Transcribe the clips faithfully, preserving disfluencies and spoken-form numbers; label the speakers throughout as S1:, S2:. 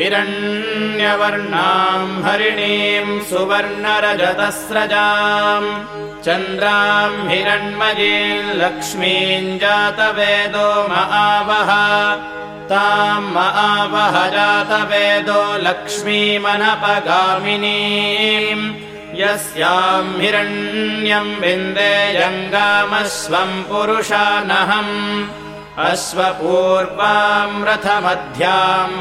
S1: हिरण्यवर्णाम् हरिणीम् सुवर्णरजतस्रजाम् चन्द्राम् हिरण्मयीम् लक्ष्मीम् जातवेदो महावः ताम् महावः जातवेदो लक्ष्मीमनपगामिनीम् यस्याम् हिरण्यम् विन्देयङ्गामश्वम् पुरुषानहम् अश्वपूर्वाम् रथमध्याम्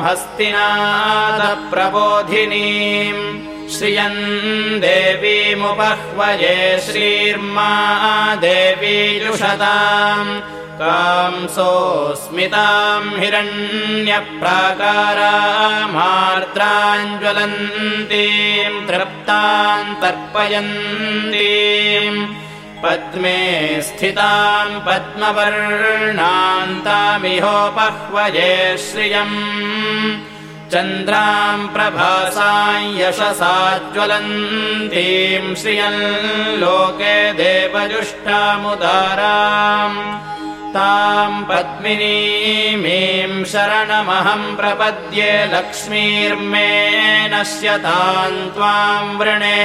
S1: हस्तिनादप्रबोधिनीम् श्रियम् देवीमुपह्वये श्रीर्मा देवी जुषताम् कांसोऽस्मिताम् हिरण्यप्राकारामार्द्राम् ज्वलन्तीम् तृप्ताम् तर्पयन्तीम् पद्मे स्थिताम् पद्मवर्णान्तामिहोपह्वये श्रियम् चन्द्राम् प्रभासाम् यशसा ज्वलन्तीम् श्रियम् लोके देवजुष्टामुदाराम् ताम् पद्मिनीमीम् शरणमहम् प्रपद्ये लक्ष्मीर्मे नश्यताम् त्वाम् वृणे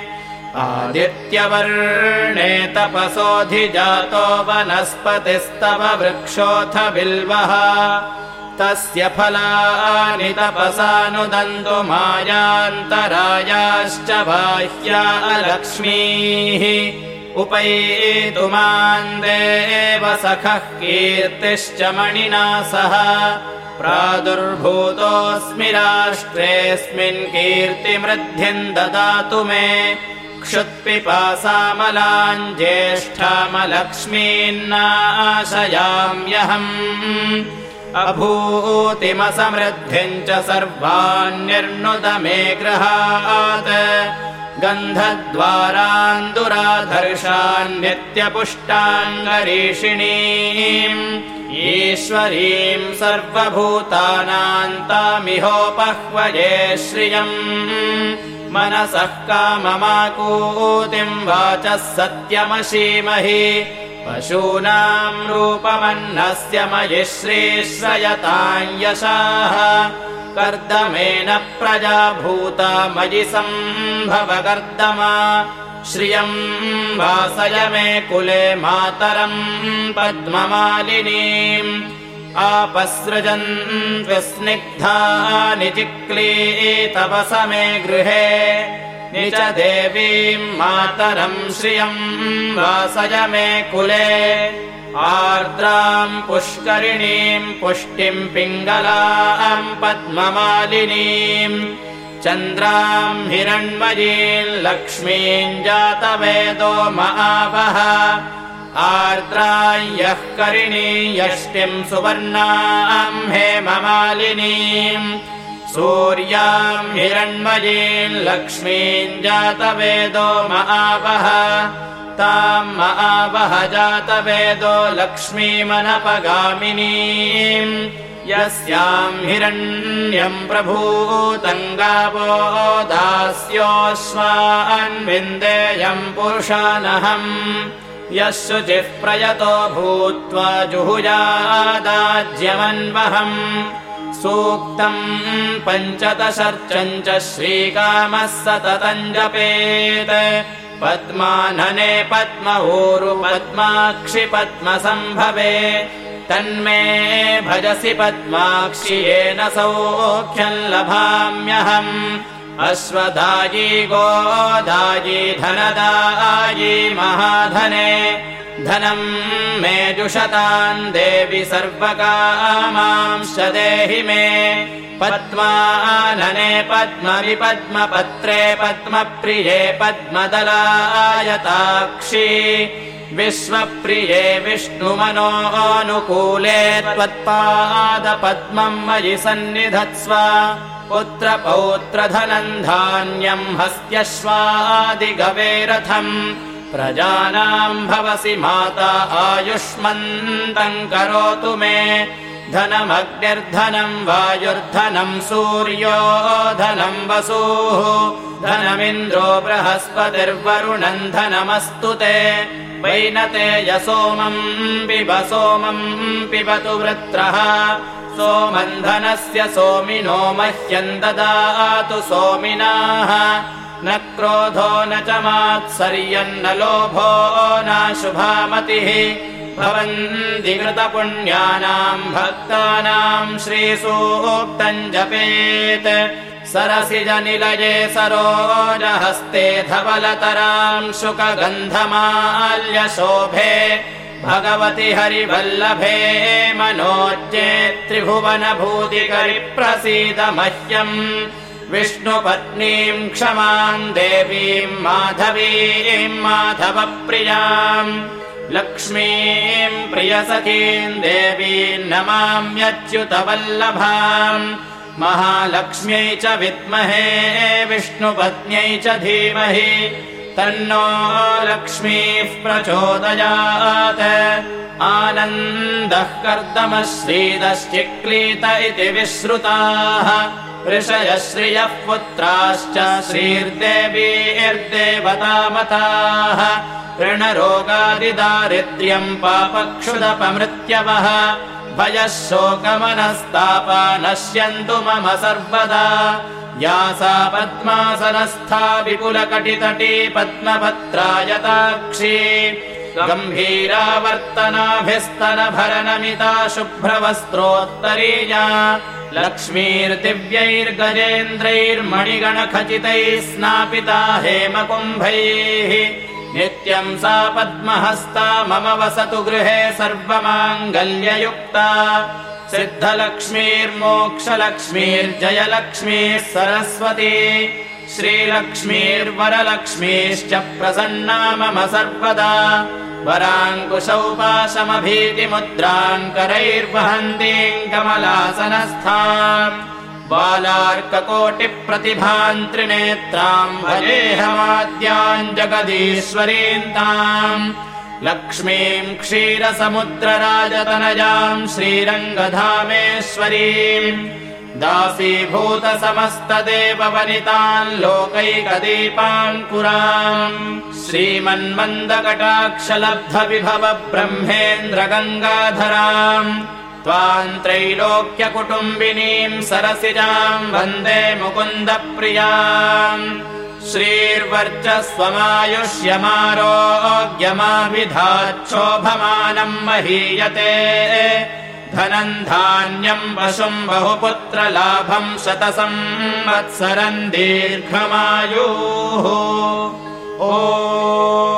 S1: आदित्यवर्णे तपसोऽधिजातो वनस्पतिस्तव वृक्षोऽथ बिल्वः तस्य फलानि तपसानुदन्तु मायान्तरायाश्च बाह्या लक्ष्मीः उपैतु माम् देव सखः कीर्तिश्च मणिना सह प्रादुर्भूतोऽस्मि राष्ट्रेऽस्मिन् कीर्तिमृद्धिम् ददातु मे क्षुत्पिपासामलाम् ज्येष्ठामलक्ष्मीन्नाशयाम्यहम् अभूतिमसमृद्धिम् च सर्वान्निर्नुद मे गृहात् गन्धद्वारान् दुराधर्षान् नित्यपुष्टाङ्गरीषिणीम् ईश्वरीम् सर्वभूतानाम् तामिहोपह्वये श्रियम् मनसः काममाकूतिम् वाचः सत्यमशीमहि पशूनाम् रूपमन्नस्य मयि श्रीश्रयताम् यशाः कर्दमेन प्रजा भूता मयि सम्भव कर्दमा श्रियम् वासय मे कुले मातरम् पद्ममालिनीम् आपसृजन् स्निग्धानि चिक्लीतवस मे गृहे निज देवीम् मातरम् श्रियम् वासय मे कुले आर्द्राम् पुष्करिणीम् पुष्टिम् पिङ्गलाम् पद्ममालिनीम् चन्द्राम् हिरण्मयीम् लक्ष्मीम् जातवेदो महावः आर्द्राम् यः करिणी यष्टिम् सुवर्णाम् हेममालिनीम् सूर्याम् हिरण्मयीम् लक्ष्मीम् जातवेदो महावः ताम् महावः जातवेदो लक्ष्मीमनपगामिनीम् यस्याम् हिरण्यम् प्रभूतम् गावो दास्योऽश्वान् विन्देयम् पुरुषानहम् यः शुचिः प्रयतो भूत्वा जुहुयादाज्यमन्वहम् सूक्तम् पञ्चदशर्चम् च श्रीकामः सततम् जपेत् पद्मानने पद्मऊरु पद्माक्षि पद्मसम्भवे तन्मे भजसि पद्माक्षि येन सौख्यम् लभाम्यहम् अश्वदायी गोदायी धनदायी महाधने धनम् मे जुषताम् देवि सर्वकामांश्च देहि मे पद्मानने पद्मविपद्मपत्रे पद्मप्रिये पद्मदलायताक्षी विश्वप्रिये विष्णुमनोऽनुकूले त्वत्पादपद्मम् मयि सन्निधत्स्व पुत्रपौत्रधनम् धान्यम् हस्त्यश्वादिगवेरथम् प्रजानाम् भवसि माता आयुष्मन्तम् करोतु मे धनमग्निर्धनम् वायुर्धनम् सूर्यो धनम् वसुः धनमिन्द्रो बृहस्पतिर्वरुणम् धनमस्तु ते वैनतेय सोमम् पिब सोमम् पिबतु वृत्रः सोमन्धनस्य सोमिनो मह्यम् ददातु सोमिनाः न क्रोधो न च मात्सर्यन्न लोभो नाशुभामतिः भवन्ति कृतपुण्यानाम् भक्तानाम् श्रीसूक्तम् जपेत् सरसिजनिलये सरोजहस्ते धवलतराम् शुकगन्धमाल्यशोभे भगवति हरिवल्लभे मनोज्ञे त्रिभुवनभूतिकरि प्रसीद मह्यम् विष्णुपत्नीम् क्षमाम् देवीम् माधवीम् माधवप्रियाम् लक्ष्मीम् प्रियसखीम् देवीम् नमाम्यच्युतवल्लभाम् महालक्ष्म्यै च विद्महे विष्णुपत्न्यै च धीमहि तन्नो लक्ष्मीः प्रचोदयात् आनन्दः कर्दमः श्रीदश्चिक्लीत इति विश्रुताः ऋषयः श्रियः पुत्राश्च श्रीर्देवीर्देवतामताः ऋणरोगादिदारिद्र्यम् पापक्षुदपमृत्यवः भयः शोकमनस्तापा नश्यन्तु मम सर्वदा या सा पद्मासनस्था विपुलकटितटी पद्मपत्रायताक्षी गम्भीरावर्तनाभिस्तनभरनमिता शुभ्रवस्त्रोत्तरीया लक्ष्मीर्दिव्यैर्गजेन्द्रैर्मणिगणखचितैः स्नापिता हेमकुम्भैः नित्यम् सा पद्महस्ता मम वसतु गृहे सर्वमाङ्गल्ययुक्ता सिद्धलक्ष्मीर्मोक्षलक्ष्मीर्जयलक्ष्मीः सरस्वती श्रीलक्ष्मीर्वरलक्ष्मीश्च प्रसन्ना मम सर्वदा वराङ्कुशौपाशमभीतिमुद्राम् करैर्वहन्तीम् कमलासनस्थाम् बालार्ककोटिप्रतिभाम् त्रिनेत्राम् भजेऽहमाद्याम् जगदीश्वरीम् ताम् लक्ष्मीम् क्षीरसमुद्रराजतनयाम् श्रीरङ्गधामेश्वरीम् दासीभूतसमस्तदेववनिताम् लोकैकदीपाङ्कुराम् श्रीमन्मन्दकटाक्षलब्धविभव ब्रह्मेन्द्रगङ्गाधराम् त्वाम् त्रैलोक्यकुटुम्बिनीम् सरसिजाम् वन्दे मुकुन्दप्रियाम् श्रीर्वर्चस्वमायुष्यमारोग्यमाविधाच्छोभमानम् महीयते धनम् धान्यम् पशुम् बहुपुत्रलाभम् शतसंवत्सरम् दीर्घमायुः। ओ